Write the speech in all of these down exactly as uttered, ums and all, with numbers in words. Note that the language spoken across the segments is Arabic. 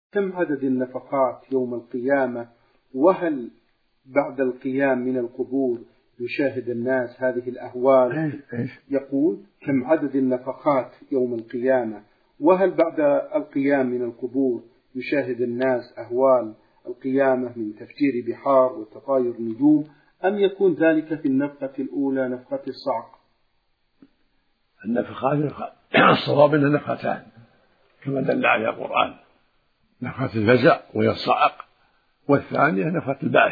كم عدد النفقات يوم القيامة؟ وهل بعد القيام من القبور يشاهد الناس هذه الأهوال؟ يقول كم عدد النفقات يوم القيامة؟ وهل بعد القيام من القبور يشاهد الناس أهوال القيامة من تفجير بحار وتطاير نجوم، أم يكون ذلك في النفقة الأولى نفقة الصعق؟ النفقات الصواب أنها نفقتان كما دل عليها القرآن، نفقة الفزع وهي الصعق، والثانية نفقة البعث.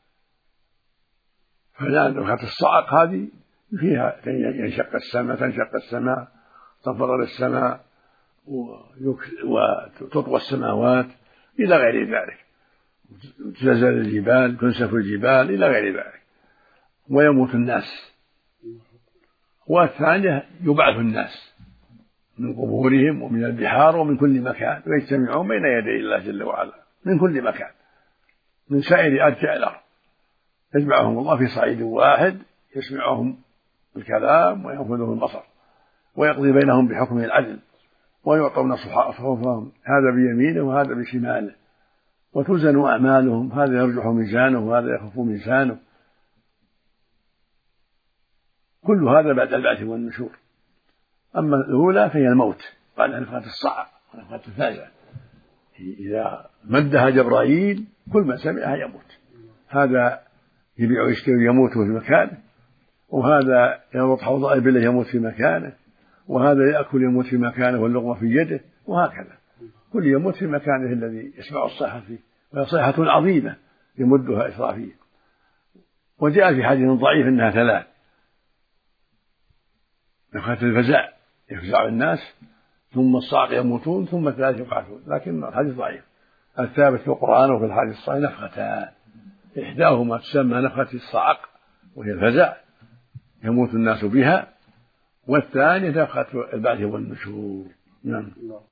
فلا نفقة الصعق هذه فيها ينشق السماء تنشق السماء تفرر السماء وتطوى السماوات إلى غير ذلك، تزلزل الجبال تنسف الجبال إلى غير ذلك، ويموت الناس. والثانية يبعث الناس من قبورهم ومن البحار ومن كل مكان ويجتمعون بين يدي الله جل وعلا من كل مكان من سائر أرجاء الأرض، يجمعهم الله في صعيد واحد يسمعهم الكلام وينفذهم البصر ويقضي بينهم بحكم العدل، ويعطون صحفهم هذا بيمينه وهذا بشماله، وتوزن أعمالهم، هذا يرجح ميزانه وهذا يخف ميزانه. كل هذا بعد البعث والنشور. أما الأولى فهي الموت بعد نفخة الصعق ونفخة الفزع، إذا مدها جبرائيل كل من سمعها يموت، هذا يبيع ويشتري يموت في مكانه، وهذا يربط حوض إبله يموت في مكانه، وهذا يأكل يموت في مكانه واللقمة في يده، وهكذا كل يموت في مكانه الذي يسمع الصيحة فيه، وهي صيحة عظيمة يمدها إسرافيل. وجاء في حديث ضعيف أنها ثلاث: نفخة الفزع يفزع الناس، ثم الصعق يموتون، ثم ثلاث يبعثون، لكن الحديث ضعيف. الثابت في القرآن وفي الحديث الصحيح نفختان، إحداهما تسمى نفخة الصعق وهي الفزع يموت الناس بها، والثانية نفخة البعث والنشور. نعم.